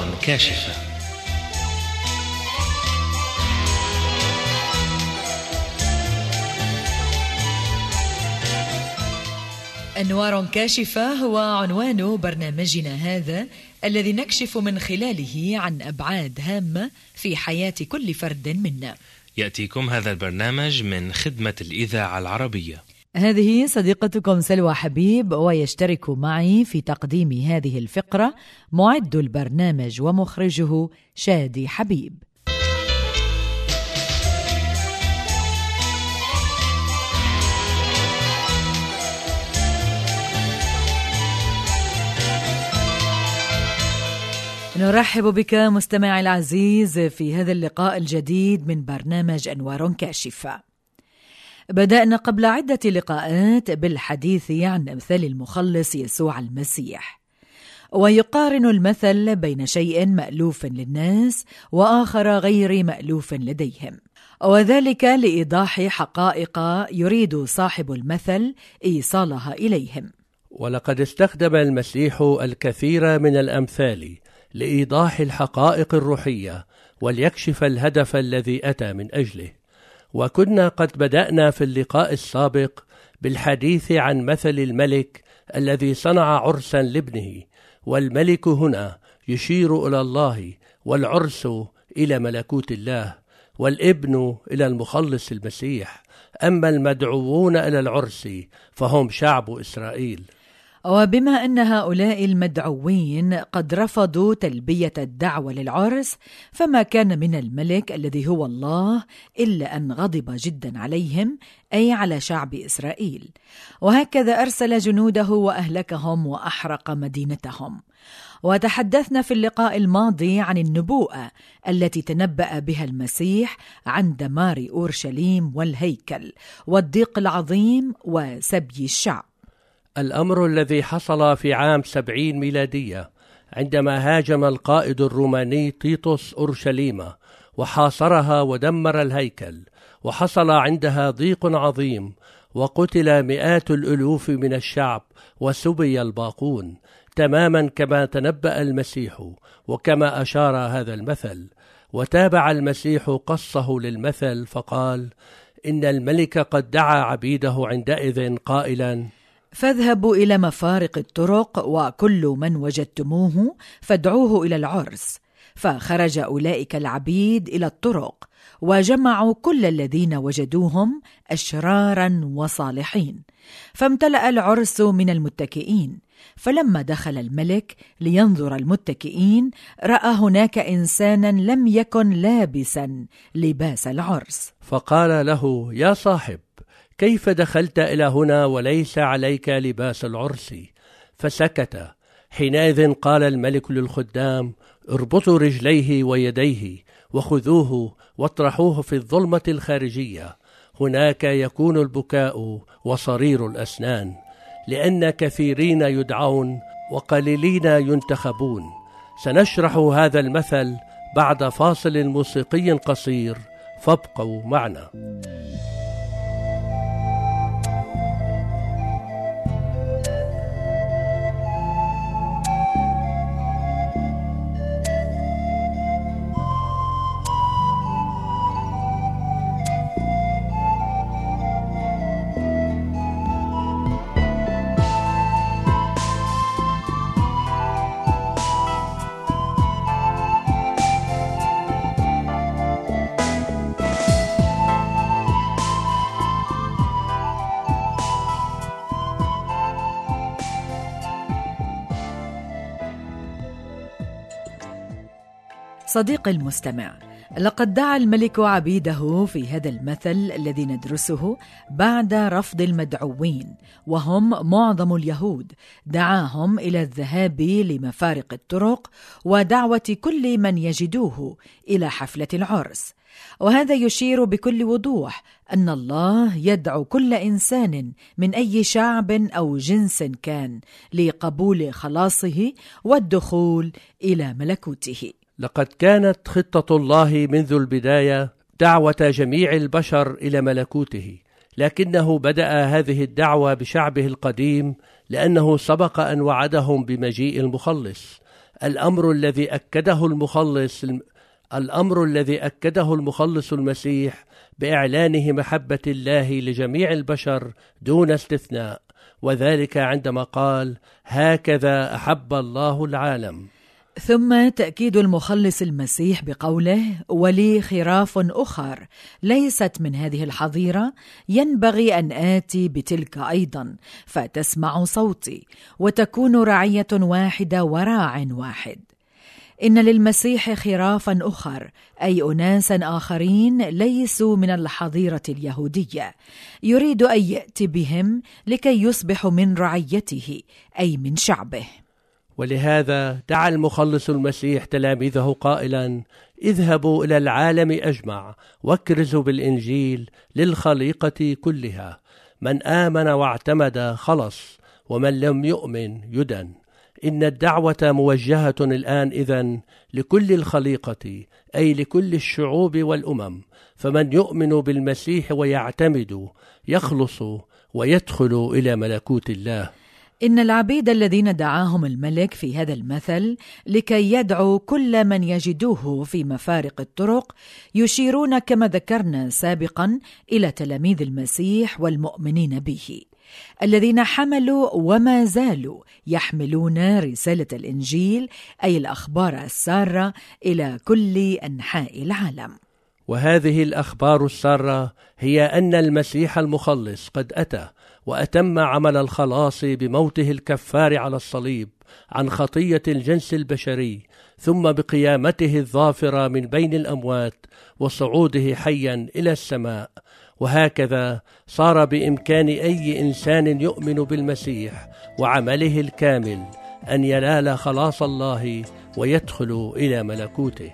كاشفة. أنوار كاشفة هو عنوان برنامجنا هذا، الذي نكشف من خلاله عن أبعاد هامة في حياة كل فرد منا. يأتيكم هذا البرنامج من خدمة الإذاعة العربية. هذه صديقتكم سلوى حبيب، ويشترك معي في تقديم هذه الفقرة معد البرنامج ومخرجه شادي حبيب. نرحب بك مستمع العزيز في هذا اللقاء الجديد من برنامج أنوار كاشفة. بدأنا قبل عدة لقاءات بالحديث عن أمثال المخلص يسوع المسيح، ويقارن المثل بين شيء مألوف للناس وآخر غير مألوف لديهم، وذلك لإيضاح حقائق يريد صاحب المثل إيصالها إليهم. ولقد استخدم المسيح الكثير من الأمثال لإيضاح الحقائق الروحية وليكشف الهدف الذي أتى من أجله. وكنا قد بدأنا في اللقاء السابق بالحديث عن مثل الملك الذي صنع عرسا لابنه، والملك هنا يشير إلى الله، والعرس إلى ملكوت الله، والابن إلى المخلص المسيح. أما المدعوون إلى العرس فهم شعب إسرائيل. وبما أن هؤلاء المدعوين قد رفضوا تلبية الدعوة للعرس، فما كان من الملك الذي هو الله إلا أن غضب جدا عليهم، أي على شعب إسرائيل، وهكذا أرسل جنوده وأهلكهم وأحرق مدينتهم. وتحدثنا في اللقاء الماضي عن النبوءة التي تنبأ بها المسيح عن دمار أورشليم والهيكل والضيق العظيم وسبي الشعب. الأمر الذي حصل في عام 70 ميلادية عندما هاجم القائد الروماني تيتوس أورشليم وحاصرها ودمر الهيكل، وحصل عندها ضيق عظيم، وقتل مئات الألوف من الشعب وسبي الباقون، تماما كما تنبأ المسيح وكما أشار هذا المثل. وتابع المسيح قصه للمثل فقال: إن الملك قد دعا عبيده عندئذ قائلا: فاذهبوا إلى مفارق الطرق وكل من وجدتموه فادعوه إلى العرس. فخرج أولئك العبيد إلى الطرق وجمعوا كل الذين وجدوهم أشرارا وصالحين، فامتلأ العرس من المتكئين. فلما دخل الملك لينظر المتكئين، رأى هناك إنسانا لم يكن لابسا لباس العرس، فقال له: يا صاحب، كيف دخلت إلى هنا وليس عليك لباس العرس؟ فسكت. حينئذ قال الملك للخدام: اربطوا رجليه ويديه وخذوه واطرحوه في الظلمة الخارجية، هناك يكون البكاء وصرير الأسنان، لأن كثيرين يدعون وقليلين ينتخبون. سنشرح هذا المثل بعد فاصل موسيقي قصير، فابقوا معنا. صديقي المستمع، لقد دعا الملك عبيده في هذا المثل الذي ندرسه بعد رفض المدعوين، وهم معظم اليهود، دعاهم إلى الذهاب لمفارق الطرق ودعوة كل من يجدوه إلى حفلة العرس. وهذا يشير بكل وضوح أن الله يدعو كل إنسان من أي شعب أو جنس كان لقبول خلاصه والدخول إلى ملكوته. لقد كانت خطة الله منذ البداية دعوة جميع البشر إلى ملكوته، لكنه بدأ هذه الدعوة بشعبه القديم، لأنه سبق أن وعدهم بمجيء المخلص. الأمر الذي أكده المخلص المسيح بإعلانه محبة الله لجميع البشر دون استثناء، وذلك عندما قال: هكذا أحب الله العالم. ثم تأكيد المخلص المسيح بقوله: ولي خراف أخر ليست من هذه الحظيرة، ينبغي أن آتي بتلك أيضا، فتسمع صوتي، وتكون رعية واحدة وراع واحد. إن للمسيح خرافا أخر، أي أناسا آخرين ليسوا من الحظيرة اليهودية، يريد أن يأتي بهم لكي يصبحوا من رعيته، أي من شعبه. ولهذا دعا المخلص المسيح تلاميذه قائلا: اذهبوا إلى العالم أجمع واكرزوا بالإنجيل للخليقة كلها، من آمن واعتمد خلص، ومن لم يؤمن يدن. إن الدعوة موجهة الآن إذن لكل الخليقة، أي لكل الشعوب والأمم، فمن يؤمن بالمسيح ويعتمد يخلص ويدخل إلى ملكوت الله. إن العبيد الذين دعاهم الملك في هذا المثل لكي يدعوا كل من يجدوه في مفارق الطرق يشيرون كما ذكرنا سابقا إلى تلاميذ المسيح والمؤمنين به، الذين حملوا وما زالوا يحملون رسالة الإنجيل، أي الأخبار السارة، إلى كل أنحاء العالم. وهذه الأخبار السارة هي أن المسيح المخلص قد أتى وأتم عمل الخلاص بموته الكفار على الصليب عن خطية الجنس البشري، ثم بقيامته الظافرة من بين الأموات وصعوده حيا إلى السماء. وهكذا صار بإمكان أي إنسان يؤمن بالمسيح وعمله الكامل أن ينال خلاص الله ويدخل إلى ملكوته.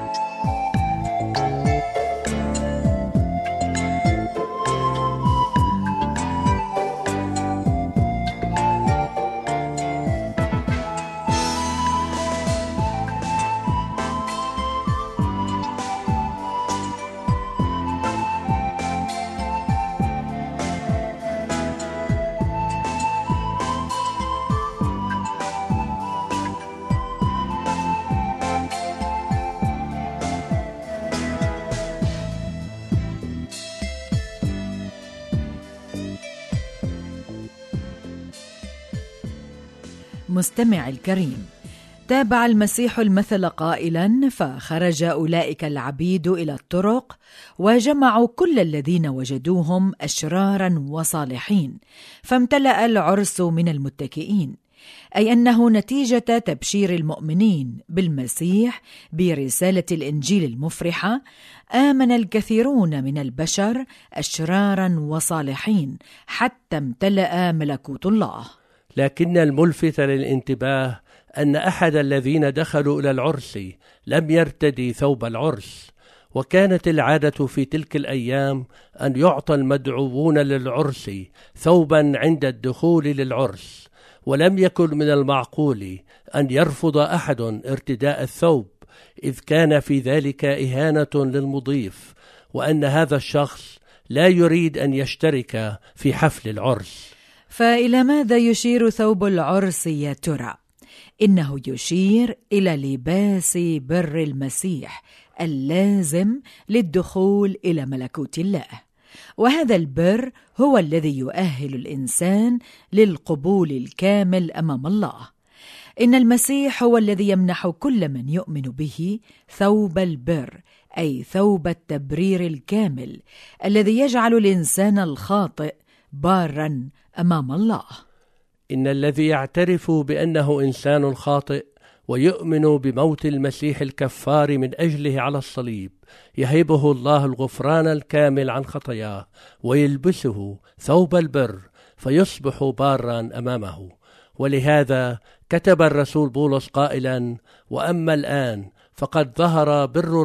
مستمع الكريم، تابع المسيح المثل قائلا: فخرج أولئك العبيد إلى الطرق وجمعوا كل الذين وجدوهم أشرارا وصالحين، فامتلأ العرس من المتكئين، أي أنه نتيجة تبشير المؤمنين بالمسيح برسالة الإنجيل المفرحة آمن الكثيرون من البشر أشرارا وصالحين حتى امتلأ ملكوت الله. لكن الملفت للانتباه أن أحد الذين دخلوا إلى العرس لم يرتدي ثوب العرس، وكانت العادة في تلك الأيام أن يعطى المدعوون للعرس ثوبا عند الدخول للعرس، ولم يكن من المعقول أن يرفض أحد ارتداء الثوب، إذ كان في ذلك إهانة للمضيف، وأن هذا الشخص لا يريد أن يشترك في حفل العرس. فإلى ماذا يشير ثوب العرس يا ترى؟ إنه يشير إلى لباس بر المسيح اللازم للدخول إلى ملكوت الله، وهذا البر هو الذي يؤهل الإنسان للقبول الكامل أمام الله. إن المسيح هو الذي يمنح كل من يؤمن به ثوب البر، أي ثوب التبرير الكامل الذي يجعل الإنسان الخاطئ باراً أمام الله. إن الذي يعترف بأنه إنسان خاطئ ويؤمن بموت المسيح الكفار من أجله على الصليب يهبه الله الغفران الكامل عن خطاياه ويلبسه ثوب البر فيصبح باراً أمامه. ولهذا كتب الرسول بولس قائلاً: وأما الآن فقد ظهر بر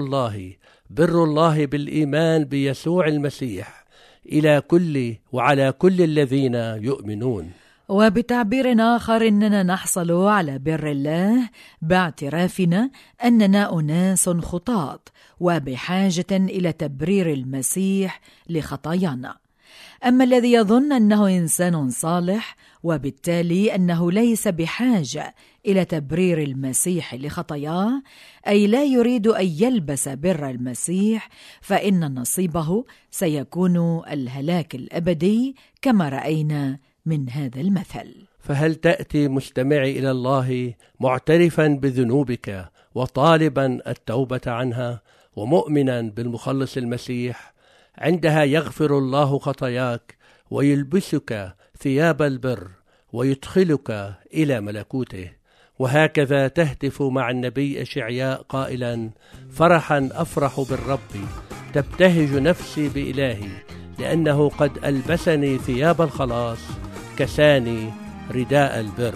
الله بالإيمان بيسوع المسيح إلى كل وعلى كل الذين يؤمنون. وبتعبير آخر إننا نحصل على بر الله باعترافنا أننا أناس خطاة وبحاجة إلى تبرير المسيح لخطايانا. أما الذي يظن أنه إنسان صالح وبالتالي أنه ليس بحاجة إلى تبرير المسيح لخطاياه، أي لا يريد أن يلبس بر المسيح، فإن نصيبه سيكون الهلاك الأبدي كما رأينا من هذا المثل. فهل تأتي مستمعي إلى الله معترفا بذنوبك وطالبا التوبة عنها ومؤمنا بالمخلص المسيح؟ عندها يغفر الله خطاياك ويلبسك ثياب البر ويدخلك إلى ملكوته. وهكذا تهتف مع النبي إشعياء قائلا: فرحا أفرح بالرب، تبتهج نفسي بإلهي، لأنه قد ألبسني ثياب الخلاص، كساني رداء البر.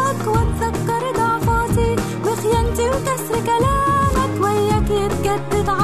كلامك وياك يتجدد